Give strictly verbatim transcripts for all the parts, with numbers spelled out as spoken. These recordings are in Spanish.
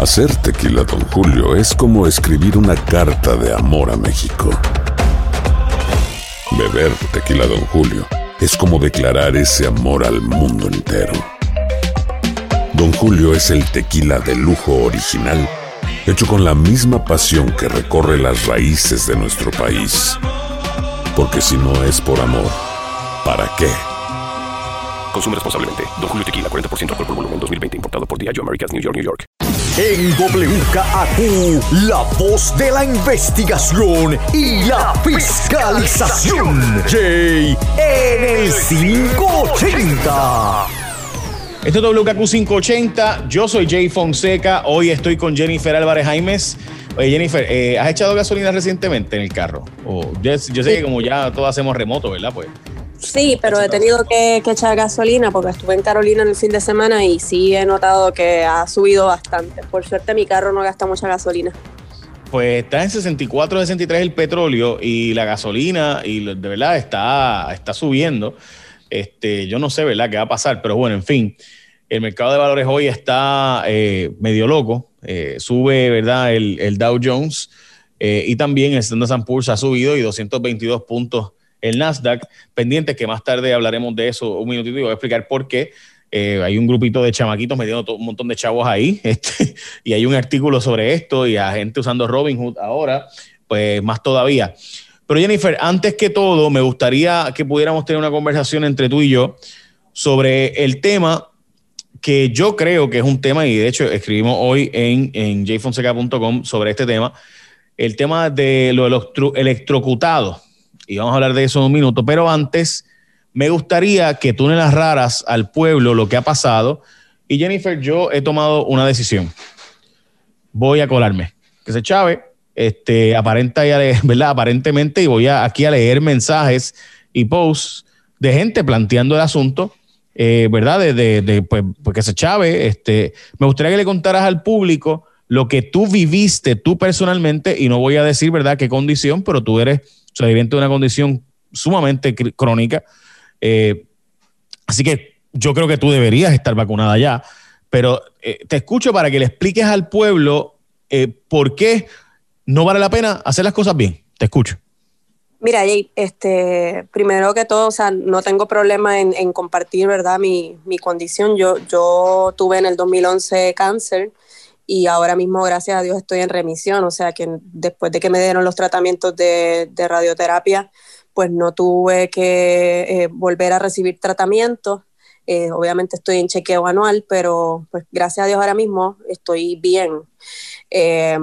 Hacer tequila Don Julio es como escribir una carta de amor a México. Beber tequila Don Julio es como declarar ese amor al mundo entero. Don Julio es el tequila de lujo original, hecho con la misma pasión que recorre las raíces de nuestro país. Porque si no es por amor, ¿para qué? Consume responsablemente. Don Julio Tequila, cuarenta por ciento alcohol por volumen, dos mil veinte. Importado por Diageo Americas, New York, New York. En W K A Q, la voz de la investigación y la fiscalización. Jay en el quinientos ochenta. Esto es W K Q quinientos ochenta. Yo soy Jay Fonseca. Hoy estoy con Jennifer Álvarez Jaimes. Oye, Jennifer, eh, ¿has echado gasolina recientemente en el carro? O, yo, yo sé sí. que como ya todos hacemos remoto, ¿verdad? Pues. Sí, pero he tenido que, que echar gasolina porque estuve en Carolina en el fin de semana y sí he notado que ha subido bastante. Por suerte mi carro no gasta mucha gasolina. Pues está en sesenta y cuatro, sesenta y tres el petróleo y la gasolina y de verdad está, está subiendo. Este, yo no sé, ¿verdad?, qué va a pasar, pero bueno, en fin, el mercado de valores hoy está eh, medio loco. Eh, sube, ¿verdad?, el, el Dow Jones eh, y también el Standard and Poor's ha subido y doscientos veintidós puntos el Nasdaq, pendientes que más tarde hablaremos de eso un minutito y voy a explicar por qué. Eh, hay un grupito de chamaquitos metiendo todo, un montón de chavos ahí este, y hay un artículo sobre esto y a gente usando Robinhood ahora, pues más todavía. Pero Jennifer, antes que todo, me gustaría que pudiéramos tener una conversación entre tú y yo sobre el tema que yo creo que es un tema, y de hecho escribimos hoy en, en jay fonseca punto com sobre este tema, el tema de lo electro, electrocutado. Y vamos a hablar de eso en un minuto, pero antes me gustaría que tú le narraras al pueblo lo que ha pasado. Y Jennifer, yo he tomado una decisión. Voy a colarme. Que se chave, este, aparenta ya, ¿verdad? Aparentemente, y voy a, aquí a leer mensajes y posts de gente planteando el asunto, eh, ¿verdad? De, de, de pues, pues que se chave. Este, me gustaría que le contaras al público lo que tú viviste tú personalmente, y no voy a decir, ¿verdad?, qué condición, pero tú eres sobreviviente de una condición sumamente cr- crónica. Eh, así que yo creo que tú deberías estar vacunada ya, pero eh, te escucho para que le expliques al pueblo eh, por qué no vale la pena hacer las cosas bien. Te escucho. Mira, Jay, este, primero que todo, o sea, no tengo problema en, en compartir, ¿verdad?, mi, mi condición. Yo, yo tuve en el dos mil once cáncer y ahora mismo, gracias a Dios, estoy en remisión. O sea, que después de que me dieron los tratamientos de, de radioterapia, pues no tuve que eh, volver a recibir tratamiento. Eh, obviamente estoy en chequeo anual, pero pues gracias a Dios ahora mismo estoy bien. Eh,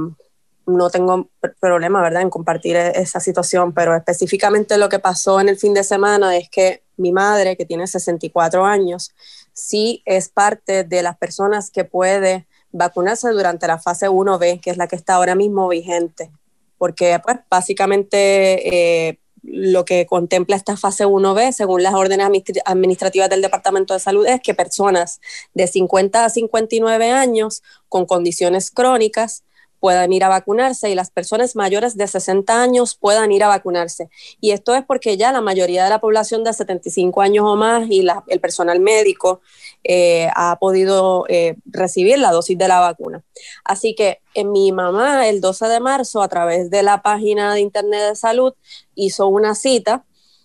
no tengo problema, ¿verdad?, en compartir esa situación, pero específicamente lo que pasó en el fin de semana es que mi madre, que tiene sesenta y cuatro años, sí es parte de las personas que puede vacunarse durante la fase uno B, que es la que está ahora mismo vigente, porque pues básicamente eh, lo que contempla esta fase uno B, según las órdenes administrativas del Departamento de Salud, es que personas de cincuenta a cincuenta y nueve años con condiciones crónicas puedan ir a vacunarse y las personas mayores de sesenta años puedan ir a vacunarse. Y esto es porque ya la mayoría de la población de setenta y cinco años o más y la, el personal médico eh, ha podido eh, recibir la dosis de la vacuna. Así que eh, mi mamá el doce de marzo, a través de la página de internet de salud, hizo una cita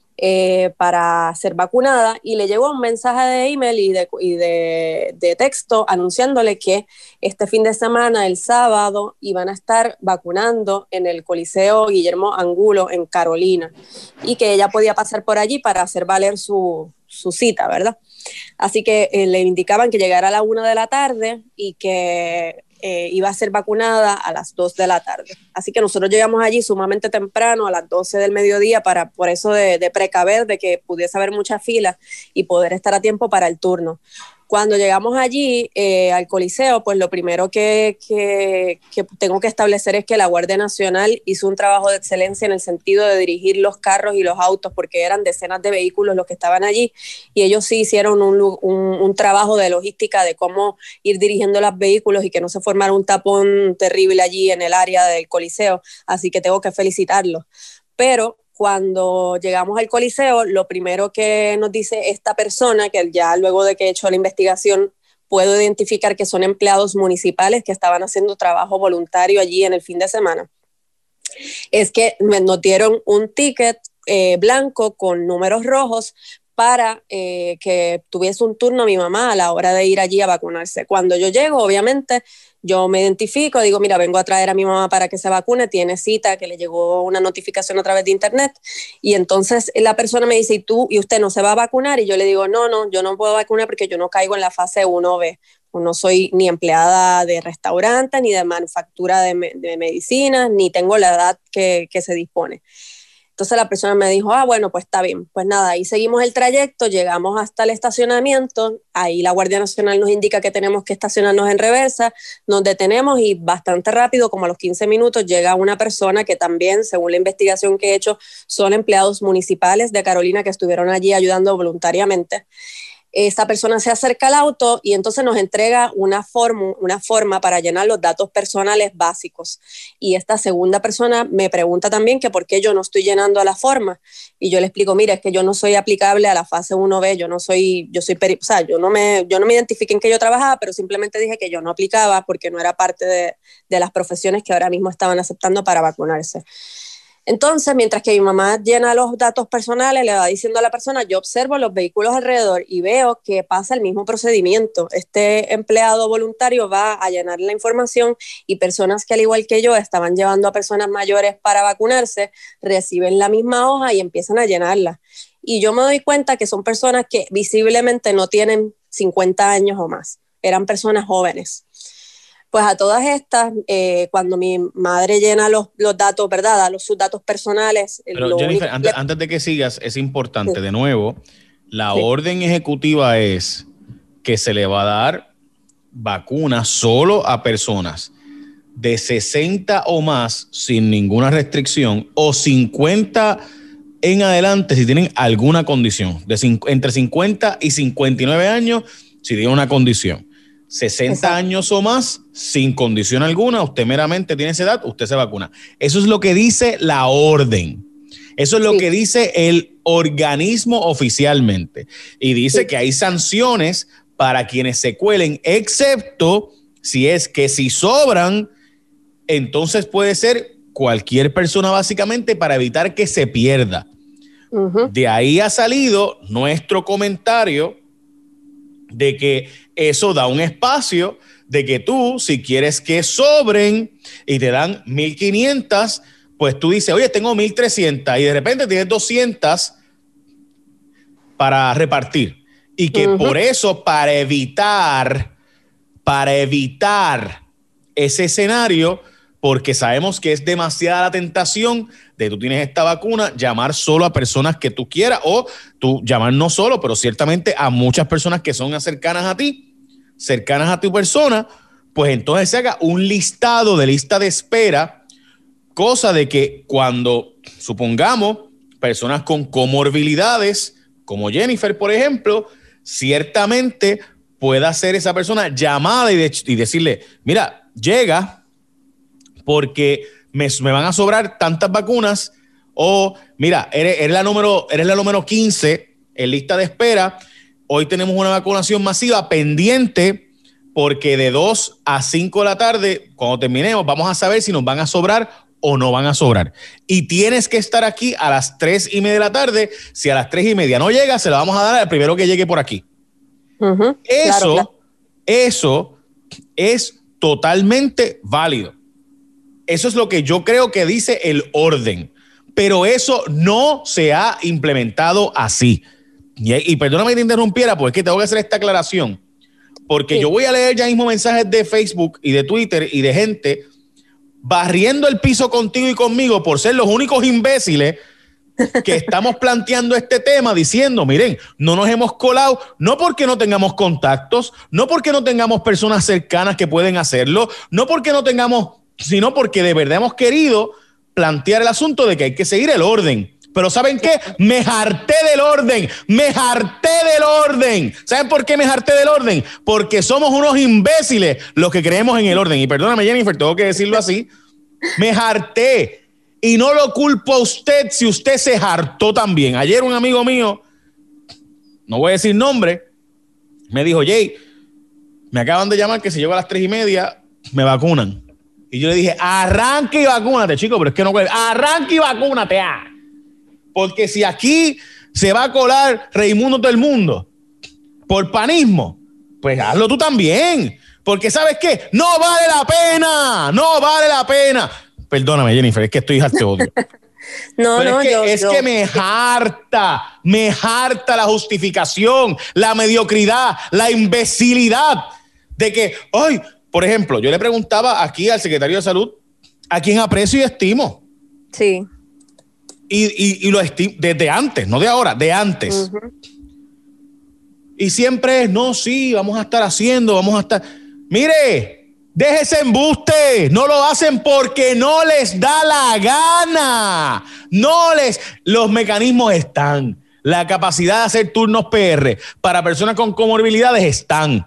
Eh, para ser vacunada y le llegó un mensaje de email y de, y de, de texto anunciándole que este fin de semana, el sábado, iban a estar vacunando en el Coliseo Guillermo Angulo en Carolina y que ella podía pasar por allí para hacer valer su, su cita, ¿verdad? Así que eh, le indicaban que llegara a la una de la tarde y que Eh, iba a ser vacunada a las dos de la tarde. Así que nosotros llegamos allí sumamente temprano, a las doce del mediodía, para, por eso de, de precaver de que pudiese haber mucha fila y poder estar a tiempo para el turno. Cuando llegamos allí eh, al Coliseo, pues lo primero que, que, que tengo que establecer es que la Guardia Nacional hizo un trabajo de excelencia en el sentido de dirigir los carros y los autos, porque eran decenas de vehículos los que estaban allí, y ellos sí hicieron un, un, un trabajo de logística de cómo ir dirigiendo los vehículos y que no se formara un tapón terrible allí en el área del Coliseo, así que tengo que felicitarlos. Pero cuando llegamos al Coliseo, lo primero que nos dice esta persona, que ya luego de que he hecho la investigación puedo identificar que son empleados municipales que estaban haciendo trabajo voluntario allí en el fin de semana, es que nos dieron un ticket eh, blanco con números rojos para eh, que tuviese un turno mi mamá a la hora de ir allí a vacunarse. Cuando yo llego, obviamente, yo me identifico, digo, mira, vengo a traer a mi mamá para que se vacune, tiene cita, que le llegó una notificación a través de internet, y entonces la persona me dice, ¿y tú, y usted no se va a vacunar? Y yo le digo, no, no, yo no puedo vacunar porque yo no caigo en la fase uno B, no soy ni empleada de restaurante, ni de manufactura de, me, de medicinas, ni tengo la edad que, que se dispone. Entonces la persona me dijo, ah, bueno, pues está bien. Pues nada, ahí seguimos el trayecto, llegamos hasta el estacionamiento, ahí la Guardia Nacional nos indica que tenemos que estacionarnos en reversa, nos detenemos y bastante rápido, como a los quince minutos, llega una persona que también, según la investigación que he hecho, son empleados municipales de Carolina que estuvieron allí ayudando voluntariamente. Esta persona se acerca al auto y entonces nos entrega una forma, una forma para llenar los datos personales básicos. Y esta segunda persona me pregunta también que por qué yo no estoy llenando la forma. Y yo le explico, mira, es que yo no soy aplicable a la fase uno B, yo no soy, yo soy, peri- o sea, yo no me, yo no me identifiqué en que yo trabajaba, pero simplemente dije que yo no aplicaba porque no era parte de, de las profesiones que ahora mismo estaban aceptando para vacunarse. Entonces, mientras que mi mamá llena los datos personales, le va diciendo a la persona, yo observo los vehículos alrededor y veo que pasa el mismo procedimiento. Este empleado voluntario va a llenar la información y personas que al igual que yo estaban llevando a personas mayores para vacunarse, reciben la misma hoja y empiezan a llenarla. Y yo me doy cuenta que son personas que visiblemente no tienen cincuenta años o más, eran personas jóvenes. Pues a todas estas, eh, cuando mi madre llena los, los datos, ¿verdad? Da los, sus datos personales. Pero Jennifer, antes, le... antes de que sigas, es importante, sí. de nuevo, la sí. orden ejecutiva es que se le va a dar vacuna solo a personas de sesenta o más sin ninguna restricción o cincuenta en adelante si tienen alguna condición. De cinco, entre cincuenta y cincuenta y nueve años si tienen una condición. sesenta Exacto. años o más, sin condición alguna, usted meramente tiene esa edad, usted se vacuna. Eso es lo que dice la orden. Eso es lo sí. que dice el organismo oficialmente. Y dice sí. que hay sanciones para quienes se cuelen, excepto si es que si sobran, entonces puede ser cualquier persona básicamente para evitar que se pierda. Uh-huh. De ahí ha salido nuestro comentario de que eso da un espacio de que tú, si quieres que sobren y te dan mil quinientas, pues tú dices, oye, tengo mil trescientas y de repente tienes doscientas para repartir. Y que uh-huh. por eso, para evitar, para evitar ese escenario, porque sabemos que es demasiada la tentación de tú tienes esta vacuna, llamar solo a personas que tú quieras o tú llamar no solo, pero ciertamente a muchas personas que son cercanas a ti, cercanas a tu persona, pues entonces se haga un listado de lista de espera, cosa de que cuando, supongamos, personas con comorbilidades, como Jennifer, por ejemplo, ciertamente pueda ser esa persona llamada y, de, y decirle, mira, llega porque me, me van a sobrar tantas vacunas, o mira, eres, eres, la número, eres la número quince en lista de espera, hoy tenemos una vacunación masiva pendiente porque de dos a cinco de la tarde, cuando terminemos, vamos a saber si nos van a sobrar o no van a sobrar. Y tienes que estar aquí a las tres y media de la tarde. Si a las tres y media no llega, se la vamos a dar al primero que llegue por aquí. Uh-huh, eso, claro, claro. eso es totalmente válido. Eso es lo que yo creo que dice el orden. Pero eso no se ha implementado así. Y, y perdóname que te interrumpiera, porque es que tengo que hacer esta aclaración. Porque sí. yo voy a leer ya mismo mensajes de Facebook y de Twitter y de gente barriendo el piso contigo y conmigo por ser los únicos imbéciles que estamos planteando este tema diciendo, miren, no nos hemos colado, no porque no tengamos contactos, no porque no tengamos personas cercanas que pueden hacerlo, no porque no tengamos, sino porque de verdad hemos querido plantear el asunto de que hay que seguir el orden. Pero ¿saben qué? Me harté del orden, me harté del orden. ¿Saben por qué me harté del orden? Porque somos unos imbéciles los que creemos en el orden. Y perdóname, Jennifer, tengo que decirlo así. Me harté. Y no lo culpo a usted si usted se hartó también. Ayer un amigo mío, no voy a decir nombre, me dijo, Jay, me acaban de llamar que si llego a las tres y media, me vacunan. Y yo le dije, arranque y vacúnate, chico, pero es que no puede. Arranque y vacúnate, ah. Porque si aquí se va a colar Raimundo todo el mundo por panismo, pues hazlo tú también. Porque ¿sabes qué? No vale la pena, no vale la pena. Perdóname, Jennifer, es que estoy harto de odio. No, Pero no, es que, yo, es yo. que me harta, me harta la justificación, la mediocridad, la imbecilidad de que, ay, por ejemplo, yo le preguntaba aquí al secretario de Salud a quien aprecio y estimo. Sí. Y, y, y lo estimo desde antes, no de ahora, de antes. Uh-huh. Y siempre es, no, sí, vamos a estar haciendo, vamos a estar... Mire, déjese embuste, no lo hacen porque no les da la gana. No les... Los mecanismos están. La capacidad de hacer turnos P R para personas con comorbilidades están.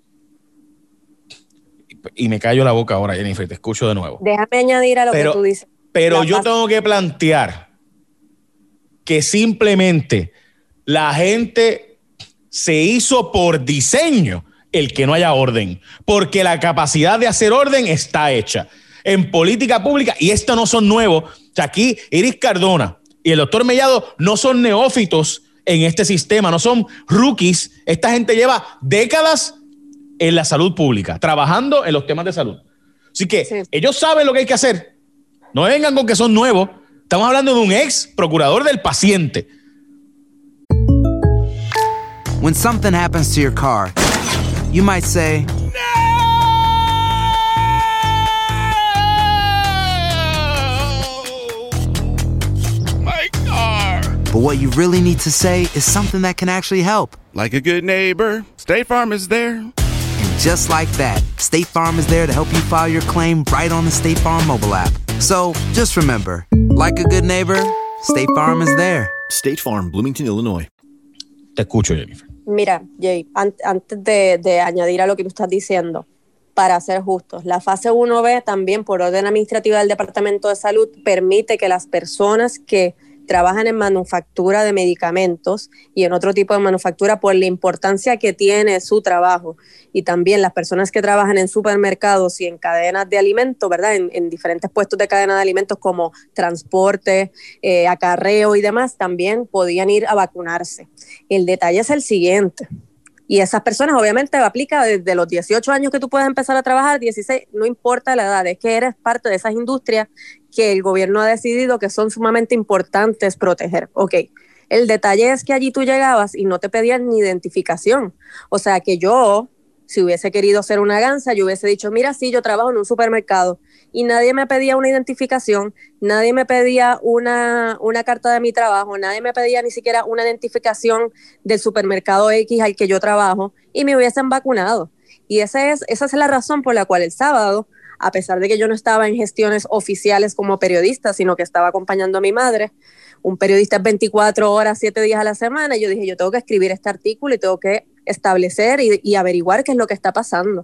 Y me callo la boca ahora, Jennifer, te escucho de nuevo. Déjame añadir a lo pero, que tú dices. Pero yo tengo que plantear que simplemente la gente se hizo por diseño el que no haya orden, porque la capacidad de hacer orden está hecha en política pública y estos no son nuevos. O sea, aquí Iris Cardona y el doctor Mellado no son neófitos en este sistema, no son rookies. Esta gente lleva décadas en la salud pública, trabajando en los temas de salud. Así que sí. Ellos saben lo que hay que hacer. No vengan con que son nuevos. Estamos hablando de un ex procurador del paciente. When something happens to your car, you might say, No! My car! But what you really need to say is something that can actually help. Like a good neighbor, State Farm is there. And just like that, State Farm is there to help you file your claim right on the State Farm mobile app. So just remember, like a good neighbor, State Farm is there. State Farm, Bloomington, Illinois. Te escucho, Jennifer. Mira, Jay, an- antes de, de añadir a lo que tú estás diciendo, para ser justos, la fase uno B también por orden administrativa del Departamento de Salud permite que las personas que trabajan en manufactura de medicamentos y en otro tipo de manufactura por la importancia que tiene su trabajo y también las personas que trabajan en supermercados y en cadenas de alimentos, ¿verdad? En, en diferentes puestos de cadena de alimentos como transporte, eh, acarreo y demás, también podían ir a vacunarse. El detalle es el siguiente. Y esas personas obviamente aplica desde los dieciocho años que tú puedes empezar a trabajar, dieciséis, no importa la edad, es que eres parte de esas industrias que el gobierno ha decidido que son sumamente importantes proteger. Ok, el detalle es que allí tú llegabas y no te pedían ni identificación. O sea que yo, si hubiese querido ser una gansa, yo hubiese dicho, mira, sí, yo trabajo en un supermercado y nadie me pedía una identificación, nadie me pedía una, una carta de mi trabajo, nadie me pedía ni siquiera una identificación del supermercado X al que yo trabajo y me hubiesen vacunado. Y esa es, esa es la razón por la cual el sábado, a pesar de que yo no estaba en gestiones oficiales como periodista, sino que estaba acompañando a mi madre, un periodista es veinticuatro horas, siete días a la semana, y yo dije, yo tengo que escribir este artículo y tengo que establecer y, y averiguar qué es lo que está pasando.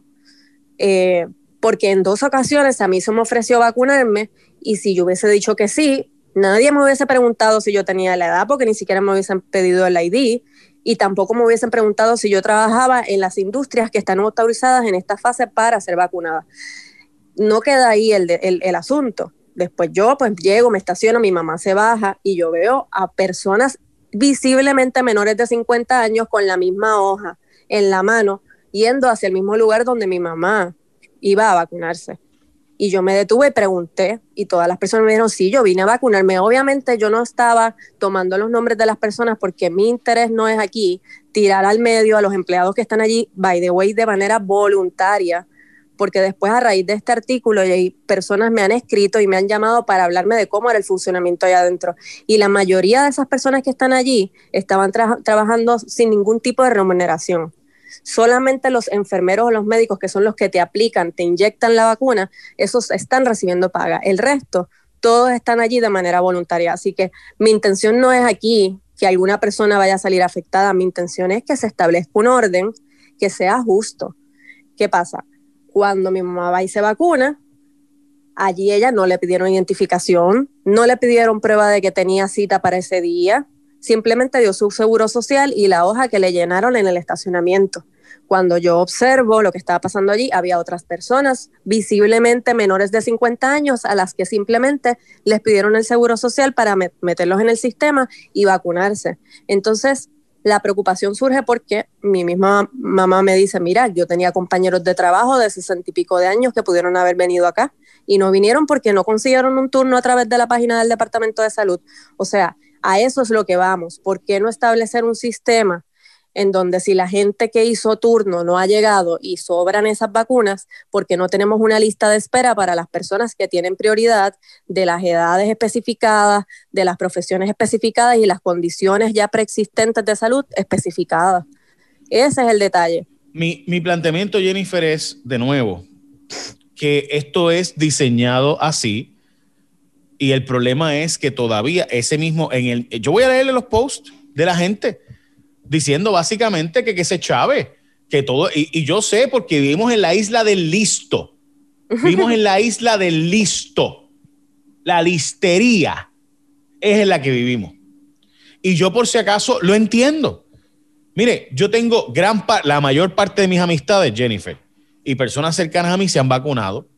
Eh, porque en dos ocasiones a mí se me ofreció vacunarme y si yo hubiese dicho que sí, nadie me hubiese preguntado si yo tenía la edad porque ni siquiera me hubiesen pedido el I D y tampoco me hubiesen preguntado si yo trabajaba en las industrias que están autorizadas en esta fase para ser vacunada. No queda ahí el, de, el, el asunto. Después yo pues llego, me estaciono, mi mamá se baja y yo veo a personas visiblemente menores de cincuenta años con la misma hoja en la mano yendo hacia el mismo lugar donde mi mamá iba a vacunarse. Y yo me detuve y pregunté y todas las personas me dijeron, sí, yo vine a vacunarme. Obviamente yo no estaba tomando los nombres de las personas porque mi interés no es aquí tirar al medio a los empleados que están allí, by the way, de manera voluntaria, porque después a raíz de este artículo y personas me han escrito y me han llamado para hablarme de cómo era el funcionamiento allá adentro. Y la mayoría de esas personas que están allí estaban tra- trabajando sin ningún tipo de remuneración. Solamente los enfermeros o los médicos, que son los que te aplican, te inyectan la vacuna, esos están recibiendo paga. El resto, todos están allí de manera voluntaria. Así que mi intención no es aquí que alguna persona vaya a salir afectada. Mi intención es que se establezca un orden que sea justo. ¿Qué pasa? Cuando mi mamá va y se vacuna, allí ella no le pidieron identificación, no le pidieron prueba de que tenía cita para ese día, simplemente dio su seguro social y la hoja que le llenaron en el estacionamiento. Cuando yo observo lo que estaba pasando allí, había otras personas visiblemente menores de cincuenta años a las que simplemente les pidieron el seguro social para met- meterlos en el sistema y vacunarse. Entonces, la preocupación surge porque mi misma mamá me dice, mira, yo tenía compañeros de trabajo de sesenta y pico de años que pudieron haber venido acá y no vinieron porque no consiguieron un turno a través de la página del Departamento de Salud. O sea, a eso es lo que vamos. ¿Por qué no establecer un sistema en donde si la gente que hizo turno no ha llegado y sobran esas vacunas, porque no tenemos una lista de espera para las personas que tienen prioridad de las edades especificadas, de las profesiones especificadas y las condiciones ya preexistentes de salud especificadas? Ese es el detalle. Mi, mi planteamiento, Jennifer, es, de nuevo, que esto es diseñado así y el problema es que todavía ese mismo, en el, yo voy a leerle los posts de la gente diciendo básicamente que, que se chave, que todo, y, y yo sé porque vivimos en la isla del listo, vivimos en la isla del listo, la listería es en la que vivimos. Y yo por si acaso lo entiendo. Mire, yo tengo gran parte, la mayor parte de mis amistades, Jennifer, y personas cercanas a mí se han vacunado.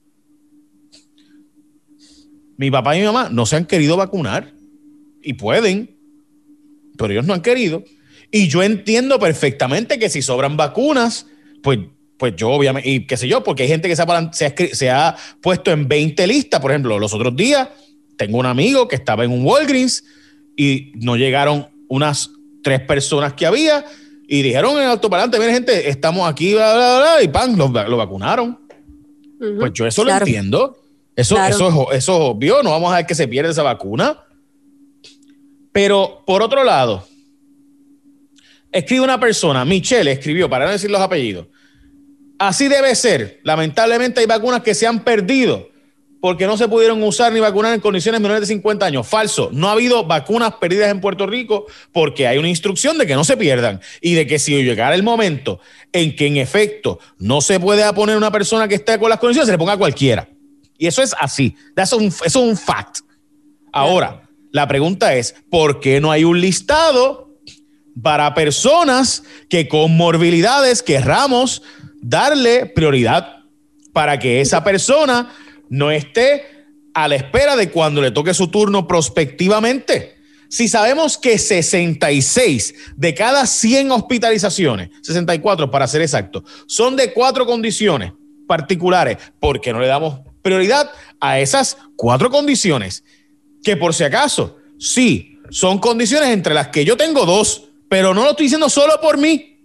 Mi papá y mi mamá no se han querido vacunar y pueden, pero ellos no han querido. Y yo entiendo perfectamente que si sobran vacunas, pues, pues yo obviamente, y qué sé yo, porque hay gente que se ha, se, ha, se ha puesto en veinte listas. Por ejemplo, los otros días tengo un amigo que estaba en un Walgreens y no llegaron unas tres personas que había y dijeron en el altoparlante, mire gente, estamos aquí, bla, bla, bla, y pan, lo, lo vacunaron. Uh-huh. Pues yo eso claro. lo entiendo. Eso, claro. eso, eso, eso es obvio, no vamos a ver que se pierda esa vacuna. Pero por otro lado, escribe una persona, Michelle escribió, para no decir los apellidos. Así debe ser. Lamentablemente hay vacunas que se han perdido porque no se pudieron usar ni vacunar en condiciones menores de cincuenta años. Falso. No ha habido vacunas perdidas en Puerto Rico porque hay una instrucción de que no se pierdan y de que si llegara el momento en que en efecto no se puede poner una persona que esté con las condiciones, se le ponga a cualquiera. Y eso es así. Eso es un, eso es un fact. Ahora, la pregunta es, ¿por qué no hay un listado para personas que con morbilidades querramos darle prioridad para que esa persona no esté a la espera de cuando le toque su turno prospectivamente? Si sabemos que sesenta y seis de cada cien hospitalizaciones, sesenta y cuatro para ser exacto, son de cuatro condiciones particulares, ¿por qué no le damos prioridad a esas cuatro condiciones? Que por si acaso, sí, son condiciones entre las que yo tengo dos, pero no lo estoy diciendo solo por mí.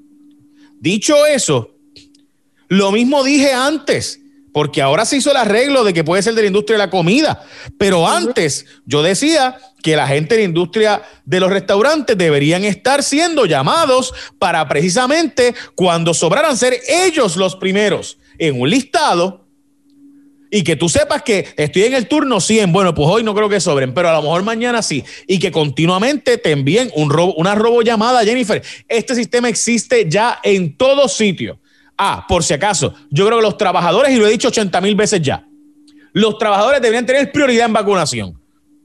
Dicho eso, lo mismo dije antes, porque ahora se hizo el arreglo de que puede ser de la industria de la comida, pero antes yo decía que la gente de la industria de los restaurantes deberían estar siendo llamados para precisamente cuando sobraran ser ellos los primeros en un listado. Y que tú sepas que estoy en el turno cien, bueno, pues hoy no creo que sobren, pero a lo mejor mañana sí. Y que continuamente te envíen un robo, una robollamada, Jennifer. Este sistema existe ya en todo sitio. Ah, por si acaso, yo creo que los trabajadores, y lo he dicho ochenta mil veces ya, los trabajadores deberían tener prioridad en vacunación.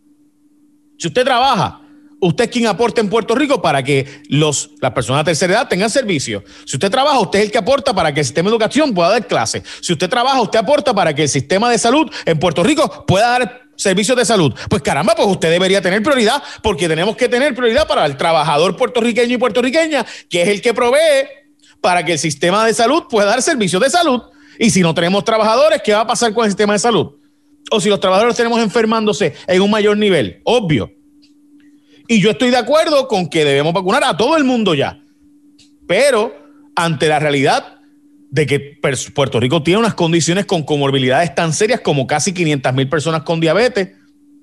Si usted trabaja, usted es quien aporta en Puerto Rico para que los, las personas de tercera edad tengan servicio. Si usted trabaja, usted es el que aporta para que el sistema de educación pueda dar clases. Si usted trabaja, usted aporta para que el sistema de salud en Puerto Rico pueda dar servicios de salud. Pues caramba, pues usted debería tener prioridad, porque tenemos que tener prioridad para el trabajador puertorriqueño y puertorriqueña, que es el que provee para que el sistema de salud pueda dar servicios de salud. Y si no tenemos trabajadores, ¿qué va a pasar con el sistema de salud? O si los trabajadores tenemos enfermándose en un mayor nivel, obvio. Y yo estoy de acuerdo con que debemos vacunar a todo el mundo ya. Pero ante la realidad de que Puerto Rico tiene unas condiciones con comorbilidades tan serias como casi quinientas mil personas con diabetes,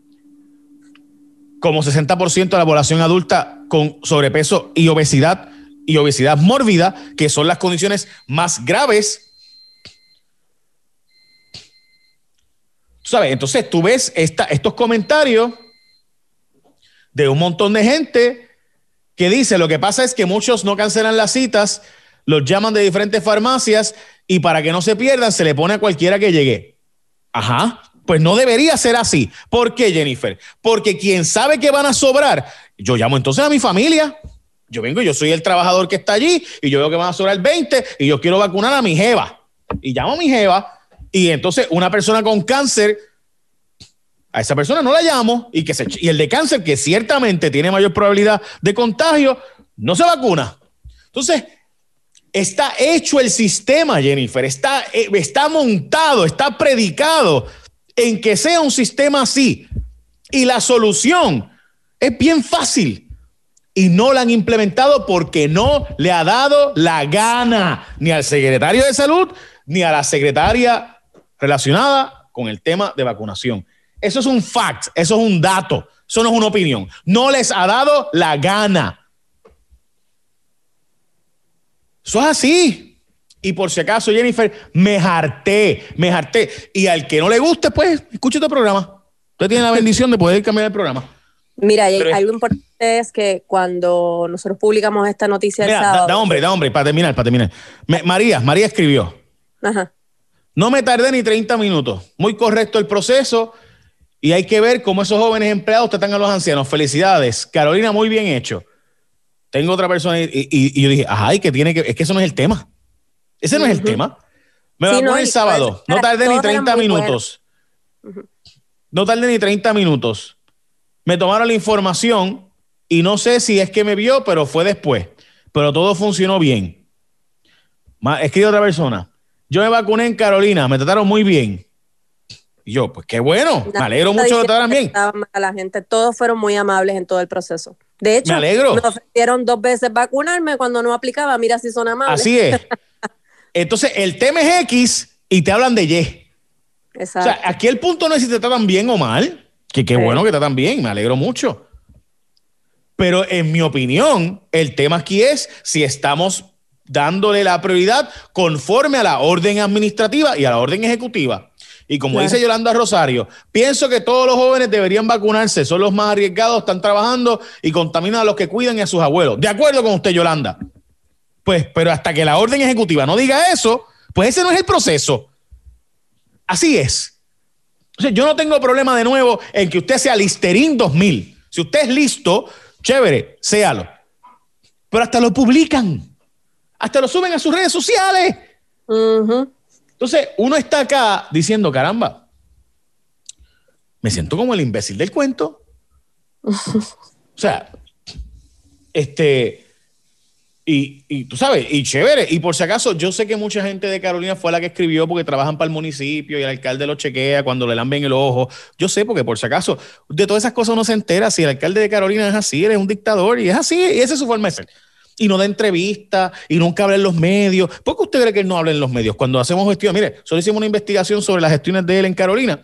como sesenta por ciento de la población adulta con sobrepeso y obesidad y obesidad mórbida, que son las condiciones más graves. ¿Tú sabes? Entonces tú ves esta, estos comentarios de un montón de gente que dice, lo que pasa es que muchos no cancelan las citas, los llaman de diferentes farmacias y para que no se pierdan se le pone a cualquiera que llegue. Ajá, pues no debería ser así. ¿Por qué, Jennifer? Porque quien sabe que van a sobrar, yo llamo entonces a mi familia Yo vengo, yo soy el trabajador que está allí y yo veo que van a sobrar veinte y yo quiero vacunar a mi jeva. Y llamo a mi jeva y entonces una persona con cáncer, a esa persona no la llamo y, que se, y el de cáncer, que ciertamente tiene mayor probabilidad de contagio, no se vacuna. Entonces, está hecho el sistema, Jennifer, está, está montado, está predicado en que sea un sistema así. Y la solución es bien fácil. Y no la han implementado porque no le ha dado la gana ni al secretario de salud ni a la secretaria relacionada con el tema de vacunación. Eso es un fact, eso es un dato, eso no es una opinión. No les ha dado la gana. Eso es así. Y por si acaso, Jennifer, me harté, me harté. Y al que no le guste, pues, escuche este programa. Usted tiene la bendición de poder cambiar el programa. Mira, Pero algo importante es que cuando nosotros publicamos esta noticia el mira, sábado... Da, da hombre, da hombre, para terminar, para terminar. Me, María, María escribió. Ajá. No me tardé ni treinta minutos. Muy correcto el proceso y hay que ver cómo esos jóvenes empleados tratan a los ancianos. Felicidades. Carolina, muy bien hecho. Tengo otra persona y, y, y yo dije, ay, que tiene que... Es que eso no es el tema. Ese no uh-huh. es el tema. Me sí, vacuné no, el sábado. No tardé ni treinta minutos. Uh-huh. No tardé ni treinta minutos. Me tomaron la información y no sé si es que me vio, pero fue después. Pero todo funcionó bien. Escribe otra persona. Yo me vacuné en Carolina, me trataron muy bien. Y yo, pues qué bueno, me alegro mucho de que trataran bien. A la gente, todos fueron muy amables en todo el proceso. De hecho, me alegro. Me ofrecieron dos veces vacunarme cuando no aplicaba. Mira si son amables. Así es. Entonces, el tema es X y te hablan de Y. Exacto. O sea, aquí el punto no es si te tratan bien o mal. Que qué sí. bueno que tratan bien, me alegro mucho. Pero en mi opinión, el tema aquí es si estamos dándole la prioridad conforme a la orden administrativa y a la orden ejecutiva. Y como claro. dice Yolanda Rosario, pienso que todos los jóvenes deberían vacunarse, son los más arriesgados, están trabajando y contaminan a los que cuidan y a sus abuelos. De acuerdo con usted, Yolanda. Pues, pero hasta que la orden ejecutiva no diga eso, pues ese no es el proceso. Así es. O sea, yo no tengo problema de nuevo en que usted sea Listerine dos mil. Si usted es listo, chévere, séalo. Pero hasta lo publican. Hasta lo suben a sus redes sociales. Uh-huh. Entonces, uno está acá diciendo, caramba, me siento como el imbécil del cuento. O sea, este... Y, y tú sabes, y chévere, y por si acaso, yo sé que mucha gente de Carolina fue la que escribió porque trabajan para el municipio y el alcalde lo chequea cuando le lamben el ojo. Yo sé, porque por si acaso, de todas esas cosas uno se entera. Si el alcalde de Carolina es así, él es un dictador y es así, y esa es su forma de ser. Y no da entrevistas y nunca habla en los medios. ¿Por qué usted cree que él no habla en los medios? Cuando hacemos gestión, mire, solo hicimos una investigación sobre las gestiones de él en Carolina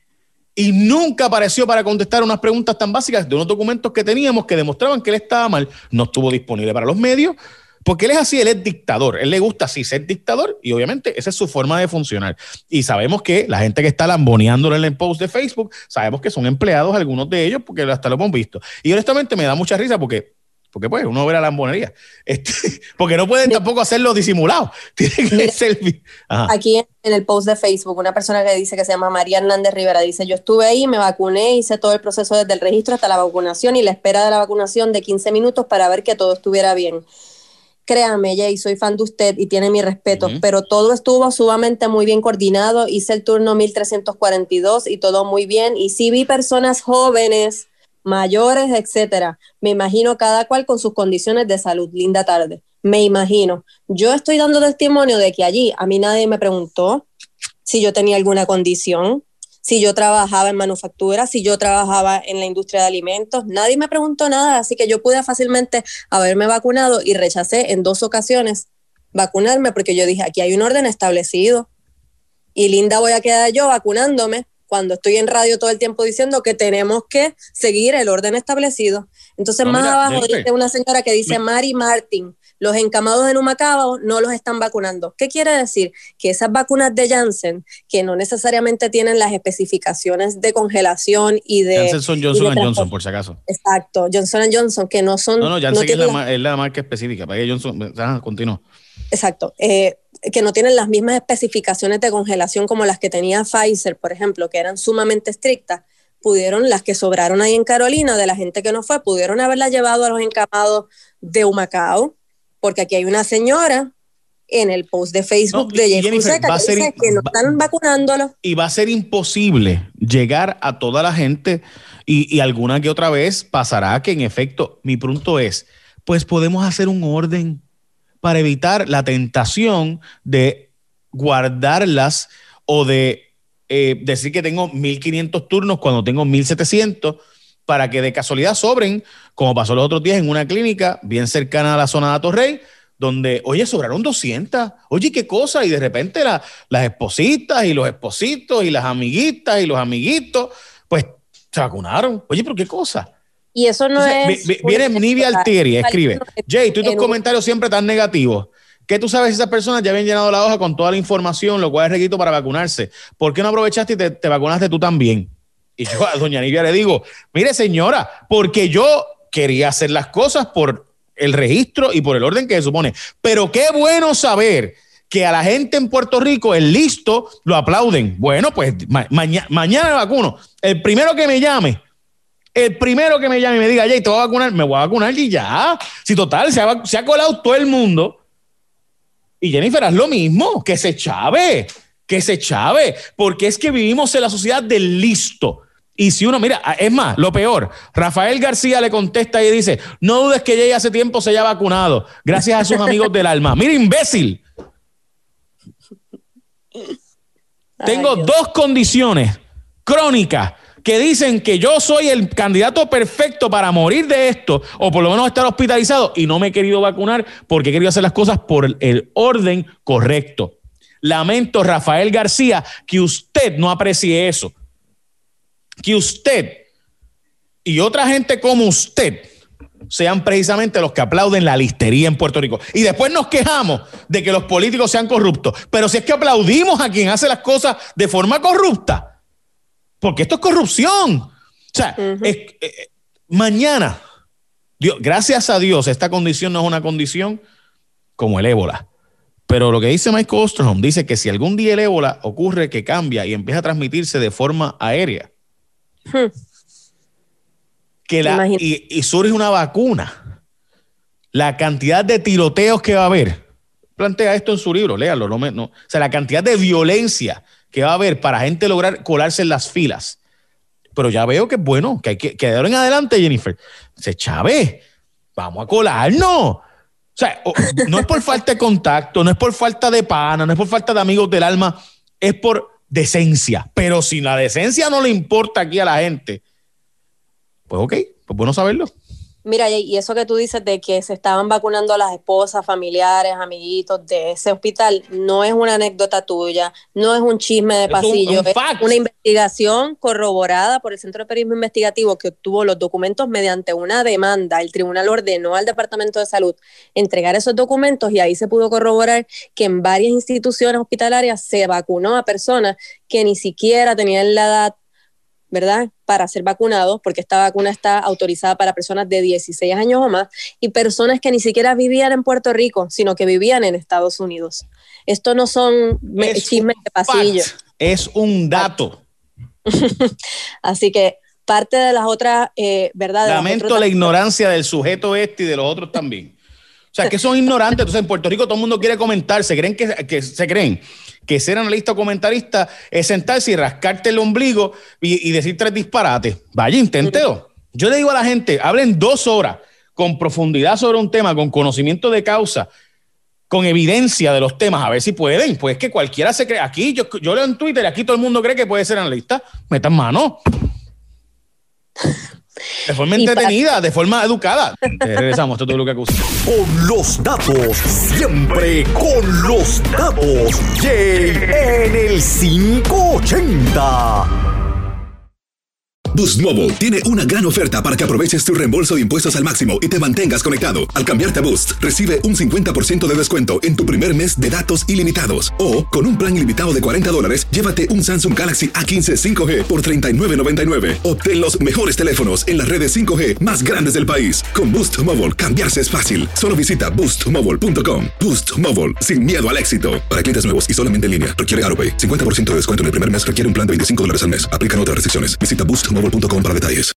y nunca apareció para contestar unas preguntas tan básicas de unos documentos que teníamos que demostraban que él estaba mal. No estuvo disponible para los medios porque él es así, él es dictador. Él le gusta así ser dictador y obviamente esa es su forma de funcionar. Y sabemos que la gente que está lamboneándole en el post de Facebook, sabemos que son empleados algunos de ellos porque hasta lo hemos visto. Y honestamente me da mucha risa porque... Porque pues uno ve la lambonería. Este, porque no pueden tampoco hacerlo disimulado. Tiene que Mira, ser... Ajá. Aquí en el post de Facebook, una persona que dice que se llama María Hernández Rivera, dice, yo estuve ahí, me vacuné, hice todo el proceso desde el registro hasta la vacunación y la espera de la vacunación de quince minutos para ver que todo estuviera bien. Créame, Jay, soy fan de usted y tiene mi respeto, uh-huh. pero todo estuvo sumamente muy bien coordinado. Hice el turno mil trescientos cuarenta y dos y todo muy bien. Y sí vi personas jóvenes, mayores, etcétera. Me imagino cada cual con sus condiciones de salud. Linda tarde. Me imagino. Yo estoy dando testimonio de que allí a mí nadie me preguntó si yo tenía alguna condición, si yo trabajaba en manufactura, si yo trabajaba en la industria de alimentos. Nadie me preguntó nada, así que yo pude fácilmente haberme vacunado y rechacé en dos ocasiones vacunarme porque yo dije, aquí hay un orden establecido y linda voy a quedar yo vacunándome cuando estoy en radio todo el tiempo diciendo que tenemos que seguir el orden establecido. Entonces no, más mira, abajo dice una señora que dice, Mary Martin, los encamados en Humacao no los están vacunando. ¿Qué quiere decir? Que esas vacunas de Janssen, que no necesariamente tienen las especificaciones de congelación y de... Janssen son Johnson and Johnson, por si acaso. Exacto, Johnson and Johnson, que no son... No, no, Janssen no es, la, la, es la marca específica, para que Johnson... Ah, continúa. Exacto, eh, que no tienen las mismas especificaciones de congelación como las que tenía Pfizer, por ejemplo, que eran sumamente estrictas. pudieron, las que sobraron ahí en Carolina, de la gente que no fue, pudieron haberla llevado a los encamados de Humacao, porque aquí hay una señora en el post de Facebook no, de Jay Fonseca que dice in, que no va, están vacunándolo. Y va a ser imposible llegar a toda la gente y, y alguna que otra vez pasará que en efecto, mi punto es, pues podemos hacer un orden para evitar la tentación de guardarlas o de eh, decir que tengo mil quinientos turnos cuando tengo mil setecientos para que de casualidad sobren, como pasó los otros días en una clínica bien cercana a la zona de Atorrey, donde, oye, sobraron doscientas, oye, qué cosa, y de repente la, las espositas y los espositos y las amiguitas y los amiguitos, pues se vacunaron. Oye, pero qué cosa. Y eso no Entonces, es... Viene Nivia Altieri, escribe, Jay, tú y tus comentarios siempre tan negativos. ¿Qué tú sabes si esas personas ya habían llenado la hoja con toda la información, lo cual es requisito para vacunarse? ¿Por qué no aprovechaste y te, te vacunaste tú también? Y yo a doña Nivia le digo, mire señora, porque yo quería hacer las cosas por el registro y por el orden que se supone. Pero qué bueno saber que a la gente en Puerto Rico, el listo, lo aplauden. Bueno, pues ma maña mañana me vacuno. El primero que me llame, el primero que me llame y me diga, Jay, te voy a vacunar, me voy a vacunar y ya. Si total, se ha, se ha colado todo el mundo. Y Jennifer, haz lo mismo, que se chave, que se chave, porque es que vivimos en la sociedad del listo. Y si uno, mira, es más, lo peor, Rafael García le contesta y dice, no dudes que Jay hace tiempo se haya vacunado, gracias a sus amigos del alma. Mira, imbécil. Ay, Tengo Dios. dos condiciones crónicas que dicen que yo soy el candidato perfecto para morir de esto, o por lo menos estar hospitalizado, y no me he querido vacunar porque he querido hacer las cosas por el orden correcto. Lamento, Rafael García, que usted no aprecie eso. Que usted y otra gente como usted sean precisamente los que aplauden la listería en Puerto Rico. Y después nos quejamos de que los políticos sean corruptos. Pero si es que aplaudimos a quien hace las cosas de forma corrupta, porque esto es corrupción. O sea, uh-huh. es, eh, mañana, Dios, gracias a Dios, esta condición no es una condición como el ébola. Pero lo que dice Michael Osterholm, dice que si algún día el ébola ocurre que cambia y empieza a transmitirse de forma aérea, Hmm. que la, y, y surge una vacuna, la cantidad de tiroteos que va a haber, plantea esto en su libro, léalo, no me, no, o sea, la cantidad de violencia que va a haber para gente lograr colarse en las filas. Pero ya veo que es bueno, que hay que, que de ahora en adelante, Jennifer, se chave, vamos a colarnos. O sea, no es por falta de contacto, no es por falta de pana, no es por falta de amigos del alma, es por decencia. Pero si la decencia no le importa aquí a la gente, pues ok, pues bueno saberlo. Mira, y eso que tú dices de que se estaban vacunando a las esposas, familiares, amiguitos de ese hospital, no es una anécdota tuya, no es un chisme de pasillo, es, un, un es una investigación corroborada por el Centro de Periodismo Investigativo que obtuvo los documentos mediante una demanda. El tribunal ordenó al Departamento de Salud entregar esos documentos y ahí se pudo corroborar que en varias instituciones hospitalarias se vacunó a personas que ni siquiera tenían la edad, ¿verdad?, para ser vacunados, porque esta vacuna está autorizada para personas de dieciséis años o más, y personas que ni siquiera vivían en Puerto Rico, sino que vivían en Estados Unidos. Esto no son es chismes de pasillo. Fact. Es un dato. Así que parte de las otras, eh, ¿verdad? De Lamento la ignorancia del sujeto este y de los otros también. O sea, que son ignorantes. Entonces, en Puerto Rico todo el mundo quiere comentar, se creen que, que se creen que ser analista o comentarista es sentarse y rascarte el ombligo y, y decir tres disparates. Vaya, inténtelo. Yo le digo a la gente, hablen dos horas con profundidad sobre un tema, con conocimiento de causa, con evidencia de los temas, a ver si pueden. Pues es que cualquiera se cree. Aquí, yo, yo leo en Twitter, aquí todo el mundo cree que puede ser analista. Metan mano. De forma entretenida, para... de forma educada. Regresamos, esto es todo lo que acusa. Con los datos, siempre con los datos. Jay en el cinco ochenta. Boost Mobile tiene una gran oferta para que aproveches tu reembolso de impuestos al máximo y te mantengas conectado. Al cambiarte a Boost, recibe un cincuenta por ciento de descuento en tu primer mes de datos ilimitados. O, con un plan ilimitado de cuarenta dólares, llévate un Samsung Galaxy A quince cinco G por treinta y nueve noventa y nueve. Obtén los mejores teléfonos en las redes cinco G más grandes del país. Con Boost Mobile, cambiarse es fácil. Solo visita boost mobile punto com. Boost Mobile, sin miedo al éxito. Para clientes nuevos y solamente en línea, requiere AutoPay. cincuenta por ciento de descuento en el primer mes requiere un plan de veinticinco dólares al mes. Aplican otras restricciones. Visita boost mobile mobile punto com para detalles.